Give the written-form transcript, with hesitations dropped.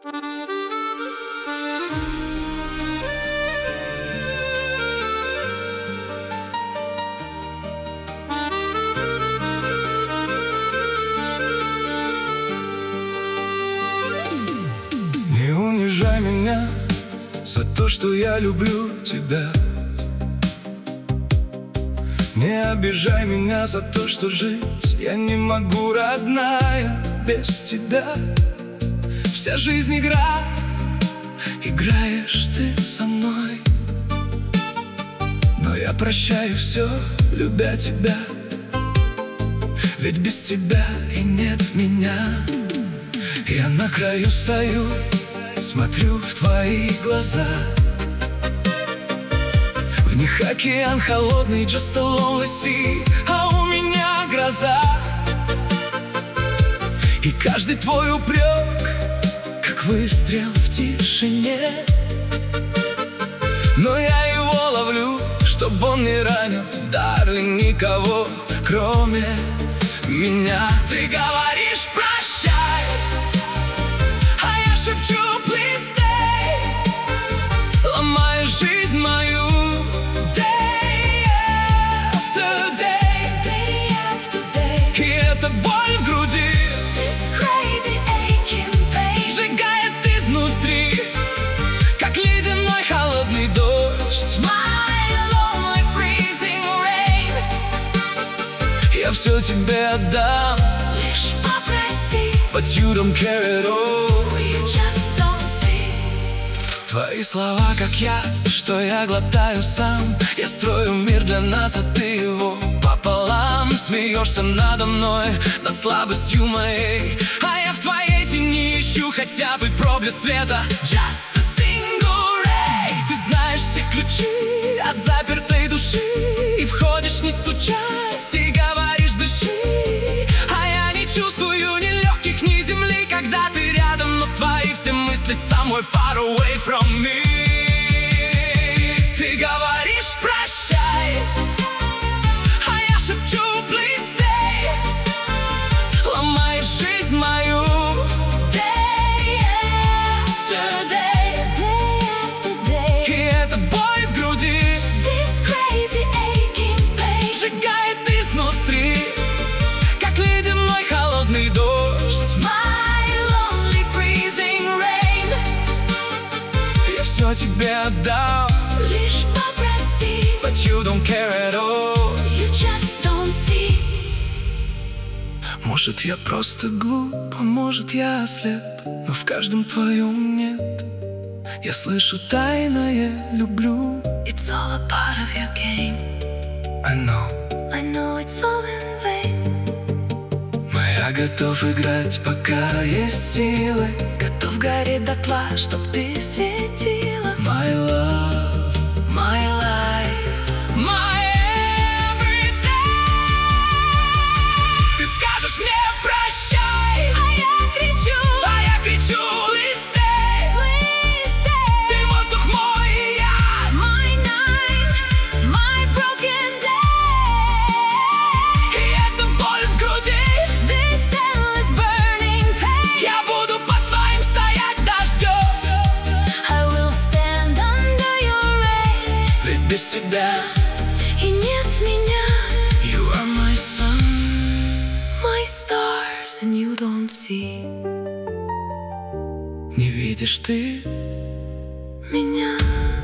Не унижай меня за то, что я люблю тебя. Не обижай меня за то, что жить я не могу, родная, без тебя. Вся жизнь игра, играешь ты со мной. Но я прощаю все, любя тебя. Ведь без тебя и нет меня. Я на краю стою, смотрю в твои глаза. В них океан холодный, just a lonely sea, а у меня гроза. И каждый твой упрек, как выстрел в тишине. Но я его ловлю, чтоб он не ранил, дарлинг, никого, кроме меня. Ты говоришь прощай, а я шепчу please stay. Ломаешь жизнь мою day after day. И эта боль в груди сжигает изнутри, как ледяной холодный дождь. Я все тебе отдам, Лишь попроси, but you don't care at all. you just don't see. Твои слова как яд, что я глотаю сам. Я строю мир для нас, а ты его пополам. Смеешься надо мной, над слабостью моей, а я в твоей тени ищу хотя бы проблеск света. Just a single ray. Ты знаешь все ключи от запертой души, и входишь не стучась, и говоришь дыши. А я не чувствую ни легких, ни земли, когда ты рядом, но твои все мысли somewhere far away from me. Ты говоришь прощай, а я шепчу please stay. Ломаешь жизнь мою Day after day. и эта боль в груди This crazy aching pain сжигает изнутри, как ледяной холодный дождь. my lonely freezing rain. Я все тебе отдам, Лишь попроси, but you don't care at all. you just don't see. Может, я просто глуп, а может, я ослеп, но в каждом твоем нет. Я слышу тайное люблю. It's all a part of your game. I know it's all in vain. я готов играть, пока есть силы. Готов гореть дотла, чтоб ты светила. My love, My life. my everyday. Ты скажешь мне прощай, А я кричу please stay. please stay. Ты воздух мой, и я. My night, my broken day. И эта боль в груди. This endless burning pain. Я буду под твоим стоять дождем. I will stand under your rain. Ведь без тебя И нет меня, you are my sun. my stars, and you don't see Не видишь ты меня.